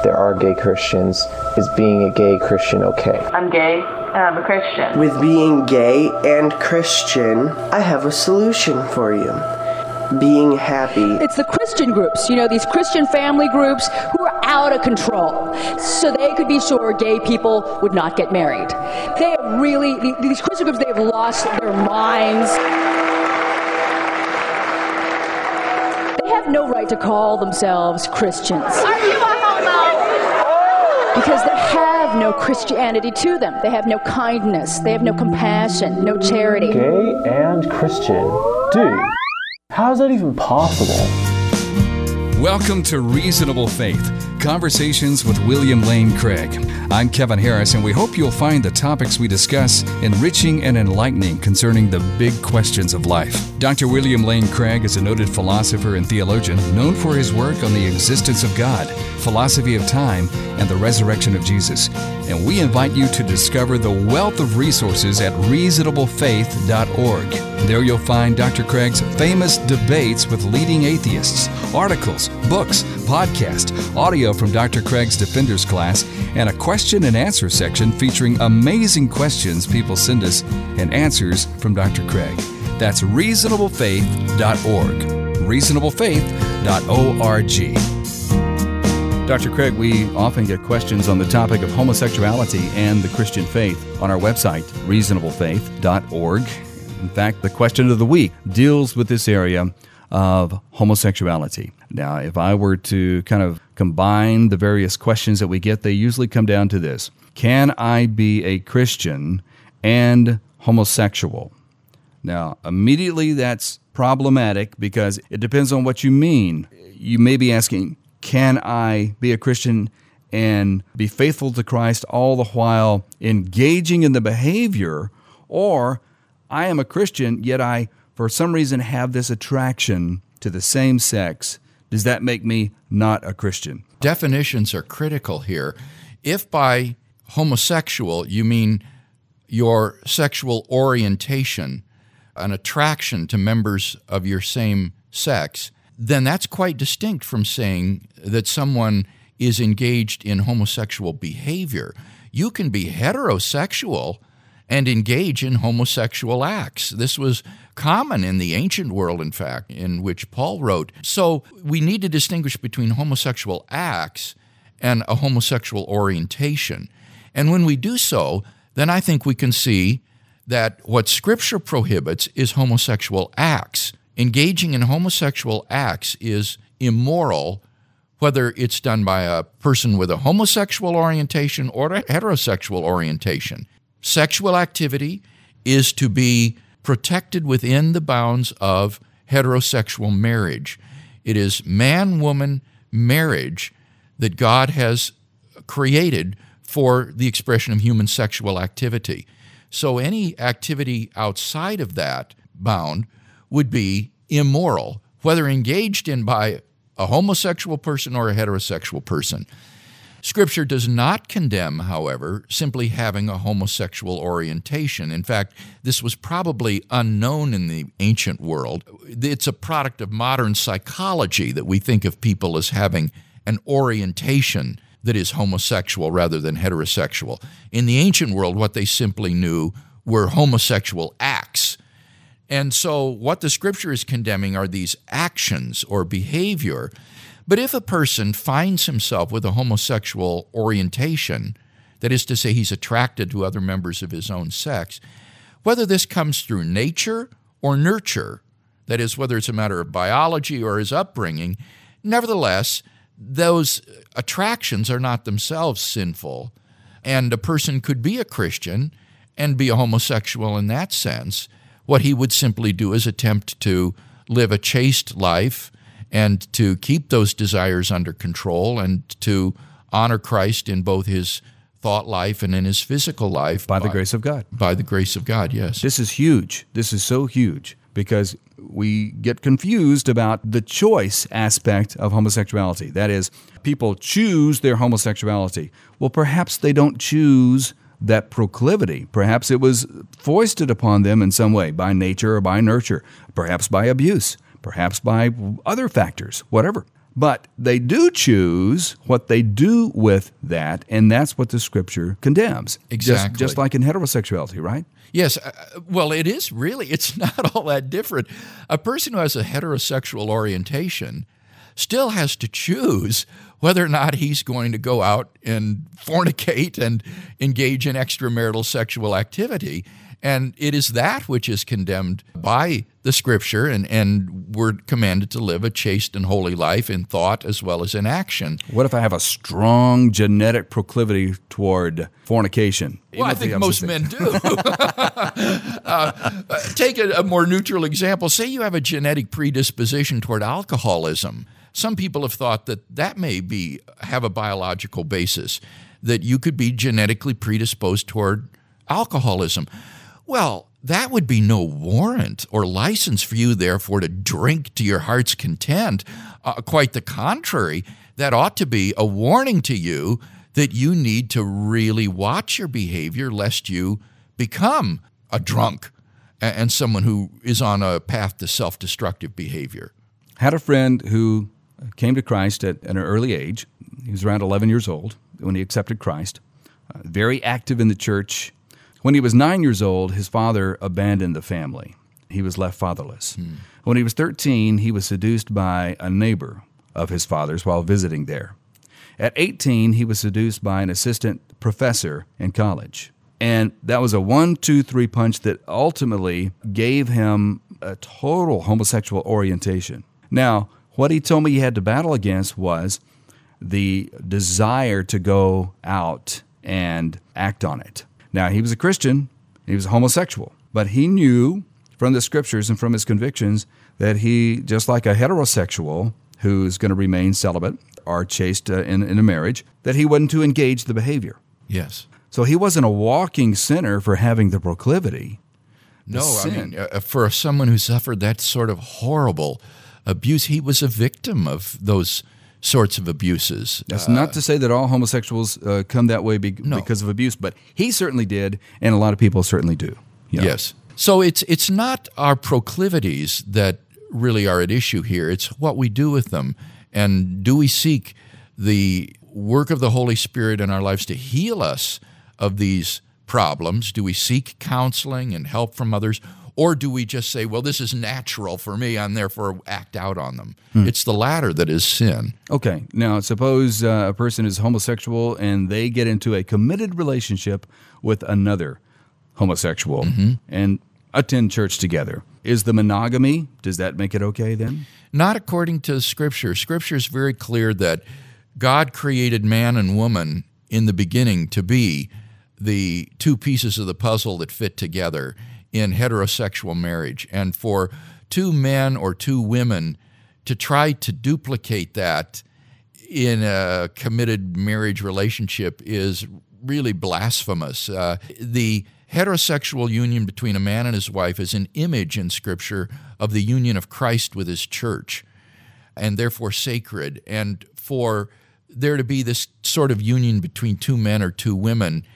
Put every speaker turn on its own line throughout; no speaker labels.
there are gay Christians, is being a gay Christian okay?
I'm gay and I'm a Christian.
With being gay and Christian, I have a solution for you. Being happy.
It's the Christian groups, these Christian family groups who are out of control. So they could be sure gay people would not get married. They have these Christian groups, they have lost their minds. They have no right to call themselves Christians.
Are you a homo?
Because they have no Christianity to them. They have no kindness. They have no compassion, no charity.
Gay and Christian. Dude, how is that even possible?
Welcome to Reasonable Faith, Conversations with William Lane Craig. I'm Kevin Harris, and we hope you'll find the topics we discuss enriching and enlightening concerning the big questions of life. Dr. William Lane Craig is a noted philosopher and theologian known for his work on the existence of God, philosophy of time, and the resurrection of Jesus. And we invite you to discover the wealth of resources at reasonablefaith.org. There you'll find Dr. Craig's famous debates with leading atheists, articles, books, podcast, audio from Dr. Craig's Defenders class, and a question and answer section featuring amazing questions people send us and answers from Dr. Craig. That's reasonablefaith.org. reasonablefaith.org. Dr. Craig, we often get questions on the topic of homosexuality and the Christian faith on our website, reasonablefaith.org. In fact, the question of the week deals with this area of homosexuality. Now, if I were to kind of combine the various questions that we get, they usually come down to this: can I be a Christian and homosexual? Now, immediately that's problematic because it depends on what you mean. You may be asking, can I be a Christian and be faithful to Christ all the while engaging in the behavior? Or I am a Christian, yet I, for some reason, have this attraction to the same sex. Does that make me not a Christian?
Definitions are critical here. If by homosexual you mean your sexual orientation, an attraction to members of your same sex, then that's quite distinct from saying that someone is engaged in homosexual behavior. You can be heterosexual and engage in homosexual acts. This was common in the ancient world, in fact, in which Paul wrote. So we need to distinguish between homosexual acts and a homosexual orientation. And when we do so, then I think we can see that what Scripture prohibits is homosexual acts. Engaging in homosexual acts is immoral, whether it's done by a person with a homosexual orientation or a heterosexual orientation. Sexual activity is to be protected within the bounds of heterosexual marriage. It is man-woman marriage that God has created for the expression of human sexual activity. So any activity outside of that bound would be immoral, whether engaged in by a homosexual person or a heterosexual person. Scripture does not condemn, however, simply having a homosexual orientation. In fact, this was probably unknown in the ancient world. It's a product of modern psychology that we think of people as having an orientation that is homosexual rather than heterosexual. In the ancient world, what they simply knew were homosexual acts. And so what the Scripture is condemning are these actions or behavior. But if a person finds himself with a homosexual orientation, that is to say he's attracted to other members of his own sex, whether this comes through nature or nurture, that is, whether it's a matter of biology or his upbringing, nevertheless, those attractions are not themselves sinful, and a person could be a Christian and be a homosexual in that sense. What he would simply do is attempt to live a chaste life and to keep those desires under control and to honor Christ in both his thought life and in his physical life.
By the grace of God.
By the grace of God, yes.
This is huge. This is so huge because we get confused about the choice aspect of homosexuality. That is, people choose their homosexuality. Well, perhaps they don't choose that proclivity. Perhaps it was foisted upon them in some way, by nature or by nurture, perhaps by abuse, perhaps by other factors, whatever. But they do choose what they do with that, and that's what the Scripture condemns.
Exactly.
Just like in heterosexuality, right?
Yes. Well, it is really, it's not all that different. A person who has a heterosexual orientation still has to choose whether or not he's going to go out and fornicate and engage in extramarital sexual activity. And it is that which is condemned by the Scripture, and we're commanded to live a chaste and holy life in thought as well as in action.
What if I have a strong genetic proclivity toward fornication?
Well, I think most men do. Take a more neutral example. Say you have a genetic predisposition toward alcoholism. Some people have thought that may have a biological basis, that you could be genetically predisposed toward alcoholism. Well, that would be no warrant or license for you, therefore, to drink to your heart's content. Quite the contrary, that ought to be a warning to you that you need to really watch your behavior lest you become a drunk and someone who is on a path to self-destructive behavior.
Had a friend who came to Christ at an early age. He was around 11 years old when he accepted Christ, very active in the church. When he was 9 years old, his father abandoned the family. He was left fatherless. When he was 13, he was seduced by a neighbor of his father's while visiting there. At 18, he was seduced by an assistant professor in college. And that was a 1-2-3 punch that ultimately gave him a total homosexual orientation. Now, what he told me he had to battle against was the desire to go out and act on it. Now, he was a Christian, he was a homosexual, but he knew from the Scriptures and from his convictions that he, just like a heterosexual who's going to remain celibate or chaste in a marriage, that he wasn't to engage the behavior.
Yes.
So he wasn't a walking sinner for having the proclivity.
No, I mean, for someone who suffered that sort of horrible abuse, he was a victim of those sorts of abuses.
That's not to say that all homosexuals come that way because of abuse, but he certainly did, and a lot of people certainly do. You know?
Yes. So it's not our proclivities that really are at issue here. It's what we do with them. And do we seek the work of the Holy Spirit in our lives to heal us of these problems? Do we seek counseling and help from others? Or do we just say, well, this is natural for me, and therefore act out on them? It's the latter that is sin.
Okay. Now, suppose a person is homosexual and they get into a committed relationship with another homosexual and attend church together. Is the monogamy, does that make it okay then?
Not according to Scripture. Scripture is very clear that God created man and woman in the beginning to be the two pieces of the puzzle that fit together in heterosexual marriage. And for two men or two women to try to duplicate that in a committed marriage relationship is really blasphemous. The heterosexual union between a man and his wife is an image in Scripture of the union of Christ with his church, and therefore sacred. And for there to be this sort of union between two men or two women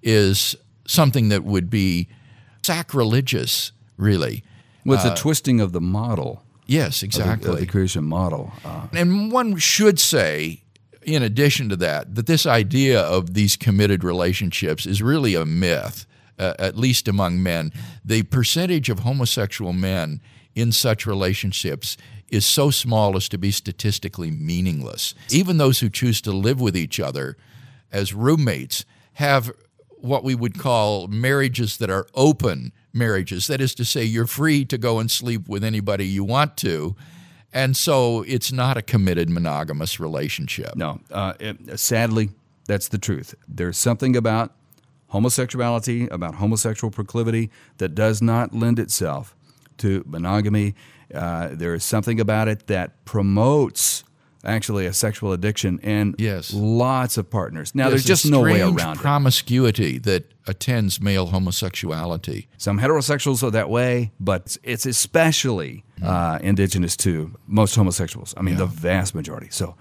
is something that would be sacrilegious, really.
Well, it's a twisting of the model.
Yes, exactly.
Of the creation model.
And one should say, in addition to that this idea of these committed relationships is really a myth, at least among men. The percentage of homosexual men in such relationships is so small as to be statistically meaningless. Even those who choose to live with each other as roommates have what we would call marriages that are open marriages. That is to say, you're free to go and sleep with anybody you want to. And so it's not a committed monogamous relationship.
No. Sadly, that's the truth. There's something about homosexuality, about homosexual proclivity, that does not lend itself to monogamy. There is something about it that promotes actually a sexual addiction and lots of partners. Now, there's just no way around it.
Promiscuity that attends male homosexuality.
Some heterosexuals are that way, but it's especially indigenous to most homosexuals. I mean, the vast majority. So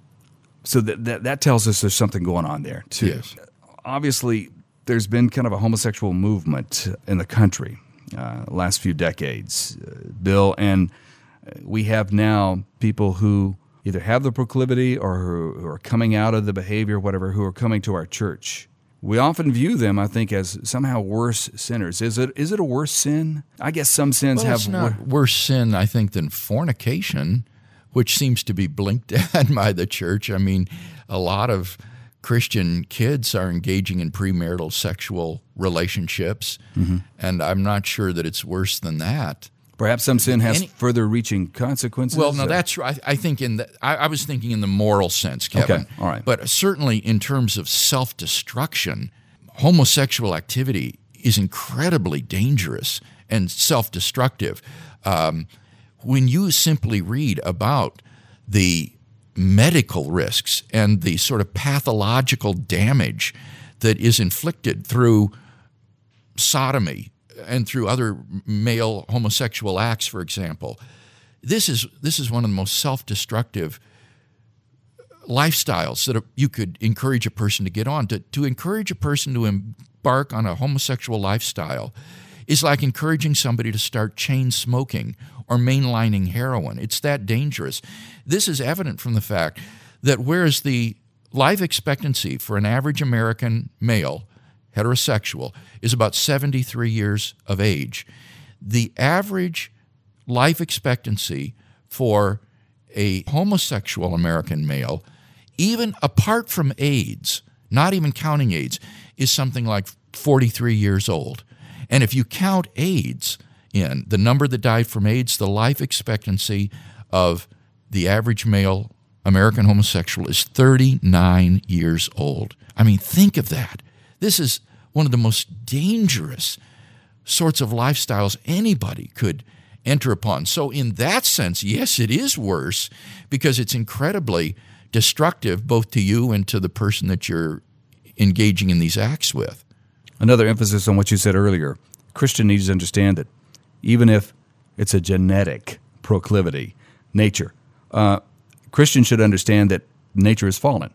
that tells us there's something going on there, too.
Yes.
Obviously, there's been kind of a homosexual movement in the country last few decades, Bill, and we have now people who either have the proclivity or who are coming out of the behavior, whatever, who are coming to our church. We often view them, I think, as somehow worse sinners. Is it a worse sin? I guess some sins have...
It's not worse sin, I think, than fornication, which seems to be blinked at by the church. I mean, a lot of Christian kids are engaging in premarital sexual relationships, and I'm not sure that it's worse than that.
Perhaps some sin has further-reaching consequences?
Well, no, that's right. I think I was thinking in the moral sense, Kevin.
Okay, all right.
But certainly in terms of self-destruction, homosexual activity is incredibly dangerous and self-destructive. When you simply read about the medical risks and the sort of pathological damage that is inflicted through sodomy and through other male homosexual acts, for example, this is one of the most self-destructive lifestyles that you could encourage a person to get on. To encourage a person to embark on a homosexual lifestyle is like encouraging somebody to start chain smoking or mainlining heroin. It's that dangerous. This is evident from the fact that whereas the life expectancy for an average American male, heterosexual, is about 73 years of age, the average life expectancy for a homosexual American male, even apart from AIDS, not even counting AIDS, is something like 43 years old. And if you count AIDS in, the number that died from AIDS, the life expectancy of the average male American homosexual is 39 years old. I mean, think of that. This is one of the most dangerous sorts of lifestyles anybody could enter upon. So in that sense, yes, it is worse because it's incredibly destructive both to you and to the person that you're engaging in these acts with.
Another emphasis on what you said earlier. Christian needs to understand that even if it's a genetic proclivity, nature, Christians should understand that nature is fallen.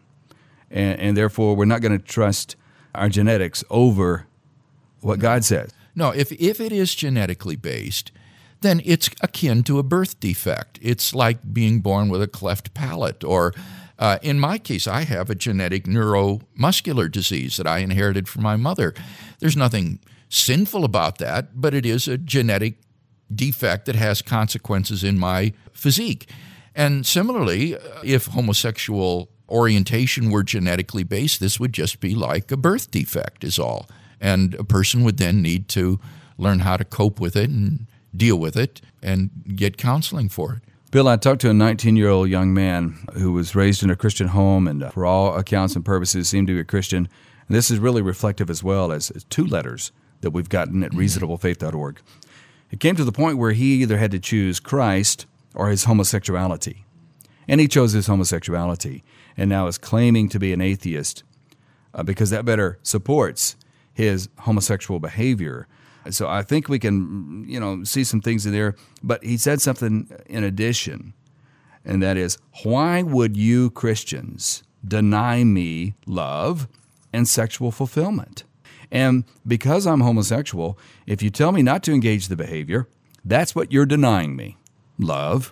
And therefore, we're not going to trust our genetics over what God says.
No, if it is genetically based, then it's akin to a birth defect. It's like being born with a cleft palate, or in my case, I have a genetic neuromuscular disease that I inherited from my mother. There's nothing sinful about that, but it is a genetic defect that has consequences in my physique. And similarly, if homosexual orientation were genetically based, this would just be like a birth defect is all. And a person would then need to learn how to cope with it and deal with it and get counseling for it.
Bill, I talked to a 19-year-old young man who was raised in a Christian home and for all accounts and purposes seemed to be a Christian. And this is really reflective as well as 2 letters that we've gotten at reasonablefaith.org. It came to the point where he either had to choose Christ or his homosexuality. And he chose his homosexuality and now is claiming to be an atheist because that better supports his homosexual behavior. So I think we can, see some things in there. But he said something in addition, and that is, why would you Christians deny me love and sexual fulfillment? And because I'm homosexual, if you tell me not to engage the behavior, that's what you're denying me, love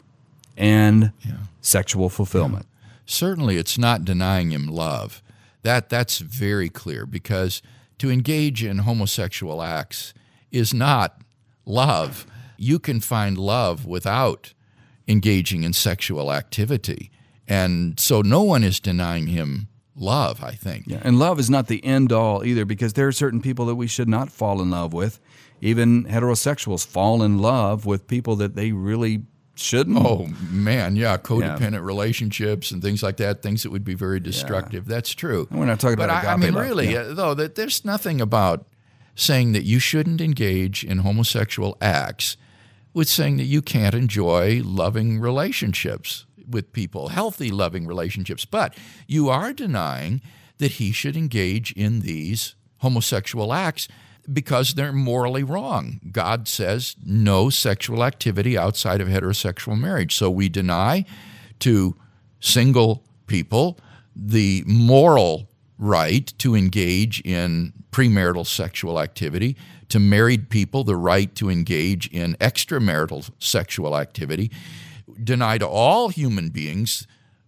and sexual fulfillment.
Yeah. Certainly it's not denying him love. That's very clear, because to engage in homosexual acts is not love. You can find love without engaging in sexual activity. And so no one is denying him love, I think.
Yeah. And love is not the end all either, because there are certain people that we should not fall in love with. Even heterosexuals fall in love with people that they really shouldn't.
Oh, man, codependent relationships and things like that, things that would be very destructive. That's true.
And we're not talking about agape love.
Really, though, that there's nothing about saying that you shouldn't engage in homosexual acts with saying that you can't enjoy loving relationships with people, healthy loving relationships. But you are denying that he should engage in these homosexual acts because they're morally wrong. God says no sexual activity outside of heterosexual marriage. So we deny to single people the moral right to engage in premarital sexual activity, to married people the right to engage in extramarital sexual activity, deny to all human beings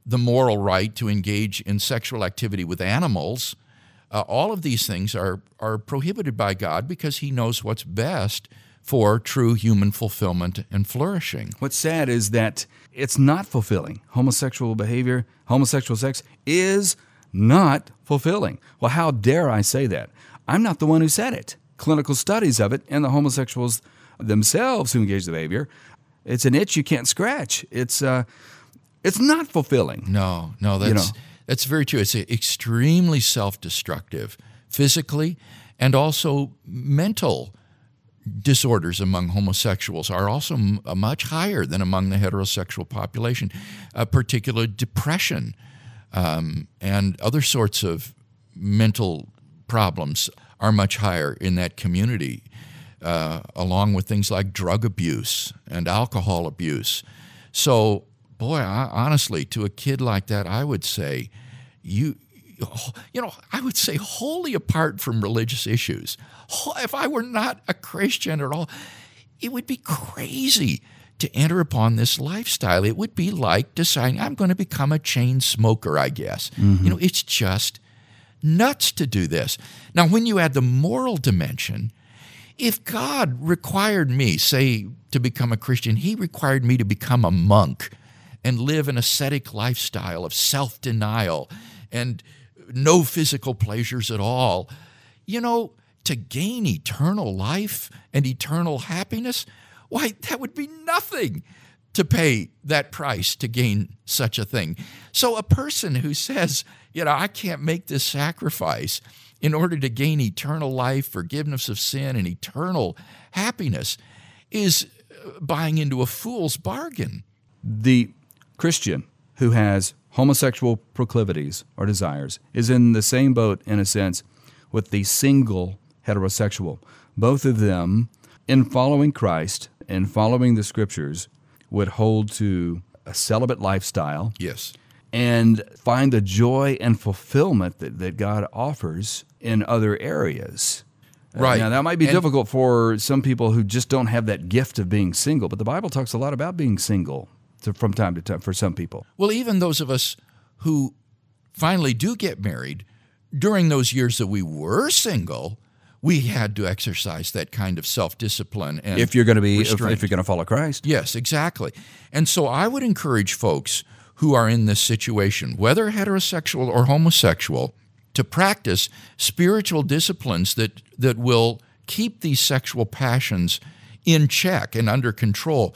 the moral right to engage in sexual activity with animals. All of these things are prohibited by God because he knows what's best for true human fulfillment and flourishing.
What's sad is that it's not fulfilling. Homosexual behavior, homosexual sex is not fulfilling. Well, how dare I say that? I'm not the one who said it. Clinical studies of it and the homosexuals themselves who engage the behavior, it's an itch you can't scratch. It's not fulfilling.
No, that's very true. It's extremely self-destructive, physically, and also mental disorders among homosexuals are also much higher than among the heterosexual population, particularly depression and other sorts of mental problems are much higher in that community, along with things like drug abuse and alcohol abuse. So, boy, honestly, to a kid like that, I would say, I would say wholly apart from religious issues, if I were not a Christian at all, it would be crazy to enter upon this lifestyle. It would be like deciding I'm going to become a chain smoker, I guess. Mm-hmm. It's just nuts to do this. Now, when you add the moral dimension, if God required me, say, to become a Christian, he required me to become a monk and live an ascetic lifestyle of self-denial and no physical pleasures at all, to gain eternal life and eternal happiness, why, that would be nothing to pay that price to gain such a thing. So a person who says, I can't make this sacrifice in order to gain eternal life, forgiveness of sin, and eternal happiness is buying into a fool's bargain.
The Christian who has homosexual proclivities or desires is in the same boat, in a sense, with the single heterosexual. Both of them, in following Christ and following the Scriptures, would hold to a celibate lifestyle.
Yes.
And find the joy and fulfillment that God offers in other areas.
Right.
Now, that might be difficult for some people who just don't have that gift of being single, but the Bible talks a lot about being single from time to time for some people.
Well, even those of us who finally do get married, during those years that we were single, we had to exercise that kind of self-discipline and
if you're going to be
restraint.
If you're going to follow Christ.
Yes, exactly. And so I would encourage folks who are in this situation, whether heterosexual or homosexual, to practice spiritual disciplines that will keep these sexual passions in check and under control.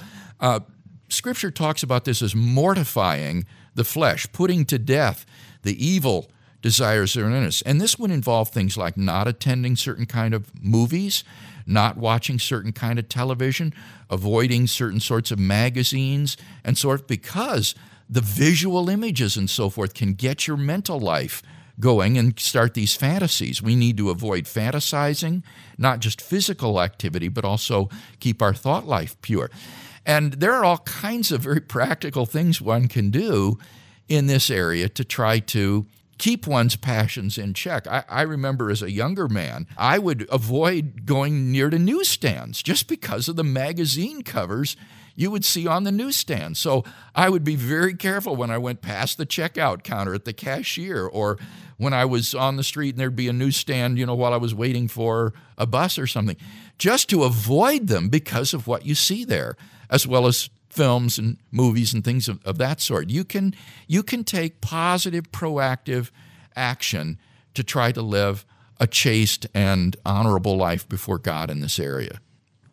Scripture talks about this as mortifying the flesh, putting to death the evil desires that are in us. And this would involve things like not attending certain kind of movies, not watching certain kind of television, avoiding certain sorts of magazines and sort of, because the visual images and so forth can get your mental life going and start these fantasies. We need to avoid fantasizing, not just physical activity, but also keep our thought life pure. And there are all kinds of very practical things one can do in this area to try to keep one's passions in check. I remember as a younger man, I would avoid going near to newsstands just because of the magazine covers you would see on the newsstand. So I would be very careful when I went past the checkout counter at the cashier, or when I was on the street and there'd be a newsstand, while I was waiting for a bus or something, just to avoid them because of what you see there, as well as films and movies and things of that sort. You can take positive, proactive action to try to live a chaste and honorable life before God in this area.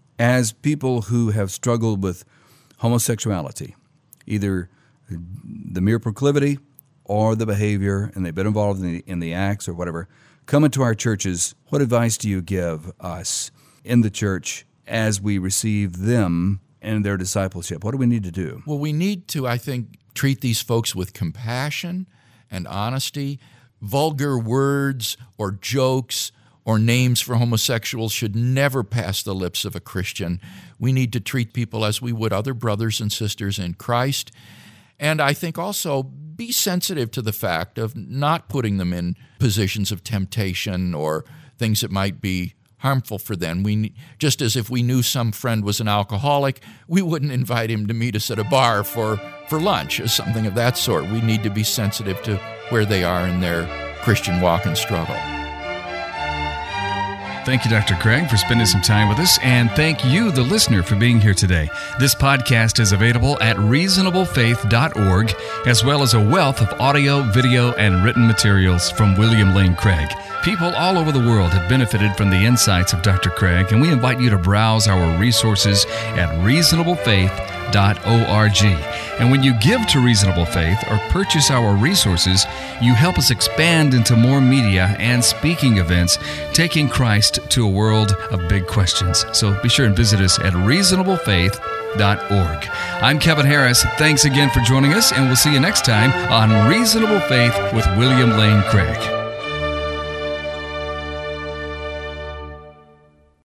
As people who have struggled with homosexuality, either the mere proclivity or the behavior, and they've been involved in the acts or whatever, come into our churches, what advice do you give us in the church as we receive them and their discipleship? What do we need to do?
Well, we need to, I think, treat these folks with compassion and honesty. Vulgar words or jokes or names for homosexuals should never pass the lips of a Christian. We need to treat people as we would other brothers and sisters in Christ. And I think also be sensitive to the fact of not putting them in positions of temptation or things that might be harmful for them. Just as if we knew some friend was an alcoholic, we wouldn't invite him to meet us at a bar for lunch or something of that sort. We need to be sensitive to where they are in their Christian walk and struggle.
Thank you, Dr. Craig, for spending some time with us, and thank you, the listener, for being here today. This podcast is available at reasonablefaith.org, as well as a wealth of audio, video, and written materials from William Lane Craig. People all over the world have benefited from the insights of Dr. Craig, and we invite you to browse our resources at reasonablefaith.org. And when you give to Reasonable Faith or purchase our resources, you help us expand into more media and speaking events, taking Christ to a world of big questions. So be sure and visit us at reasonablefaith.org. I'm Kevin Harris. Thanks again for joining us, and we'll see you next time on Reasonable Faith with William Lane Craig.